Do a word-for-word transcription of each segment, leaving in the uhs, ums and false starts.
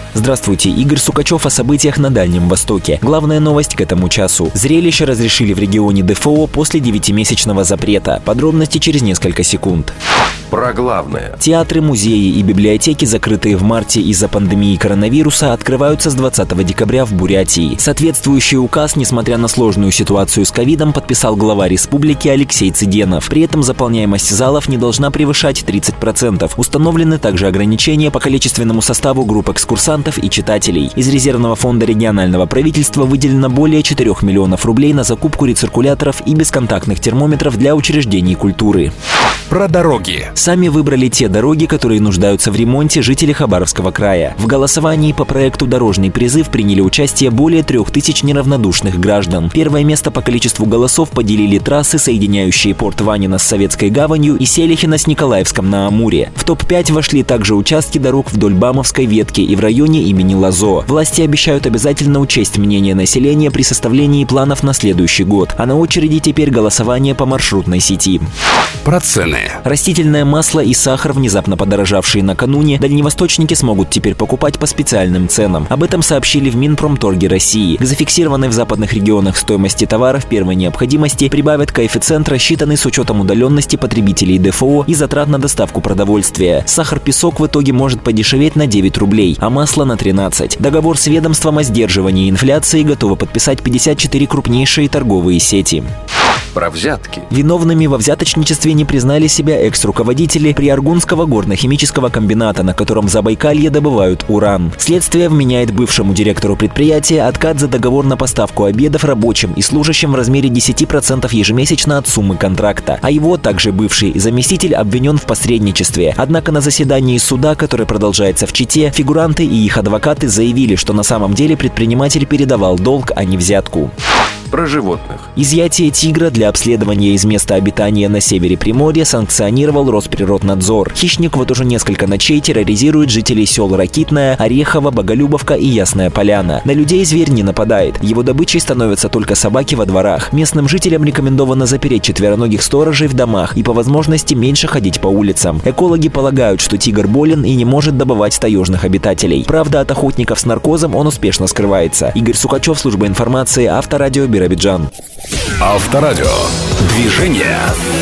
Здравствуйте, Игорь Сукачев о событиях на Дальнем Востоке. Главная новость к этому часу. Зрелище разрешили в регионе ДФО после девятимесячного запрета. Подробности через несколько секунд. Про главное. Театры, музеи и библиотеки, закрытые в марте из-за пандемии коронавируса, открываются с двадцатого декабря в Бурятии. Соответствующий указ, несмотря на сложную ситуацию с ковидом, подписал глава республики Алексей Цыденов. При этом заполняемость залов не должна превышать тридцать процентов. Установлены также ограничения по количественному составу групп экскурсантов и читателей. Из резервного фонда регионального правительства выделено более четырёх миллионов рублей на закупку рециркуляторов и бесконтактных термометров для учреждений культуры. Про дороги. Сами выбрали те дороги, которые нуждаются в ремонте жители Хабаровского края. В голосовании по проекту «Дорожный призыв» приняли участие более трех тысяч неравнодушных граждан. Первое место по количеству голосов поделили трассы, соединяющие порт Ванина с Советской гаванью и Селихино с Николаевском на Амуре. В топ пять вошли также участки дорог вдоль Бамовской ветки и в районе имени Лазо. Власти обещают обязательно учесть мнение населения при составлении планов на следующий год. А на очереди теперь голосование по маршрутной сети. Про цены. Растительное масло и сахар, внезапно подорожавшие накануне, дальневосточники смогут теперь покупать по специальным ценам. Об этом сообщили в Минпромторге России. К зафиксированной в западных регионах стоимости товаров первой необходимости прибавят коэффициент, рассчитанный с учетом удаленности потребителей ДФО и затрат на доставку продовольствия. Сахар-песок в итоге может подешеветь на девять рублей, а масло на тринадцать. Договор с ведомством о сдерживании инфляции готовы подписать пятьдесят четыре крупнейшие торговые сети. Про взятки. Виновными во взяточничестве не признали себя экс-руководители Приаргунского горно-химического комбината, на котором в Забайкалье добывают уран. Следствие вменяет бывшему директору предприятия откат за договор на поставку обедов рабочим и служащим в размере десяти процентов ежемесячно от суммы контракта. А его, также бывший заместитель, обвинен в посредничестве. Однако на заседании суда, которое продолжается в Чите, фигуранты и их адвокаты заявили, что на самом деле предприниматель передавал долг, а не взятку. Про животных. Изъятие тигра для обследования из места обитания на севере Приморья санкционировал Росприроднадзор. Хищник вот уже несколько ночей терроризирует жителей сел Ракитная, Орехово, Боголюбовка и Ясная Поляна. На людей зверь не нападает. Его добычей становятся только собаки во дворах. Местным жителям рекомендовано запереть четвероногих сторожей в домах и по возможности меньше ходить по улицам. Экологи полагают, что тигр болен и не может добывать таежных обитателей. Правда, от охотников с наркозом он успешно скрывается. Игорь Сукачев, служба информации, Авторадио, Биробиджан. Авторадио. Движение.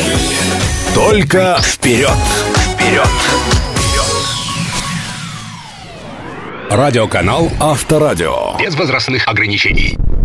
Только вперед. Вперед. Радиоканал Авторадио. Без возрастных ограничений.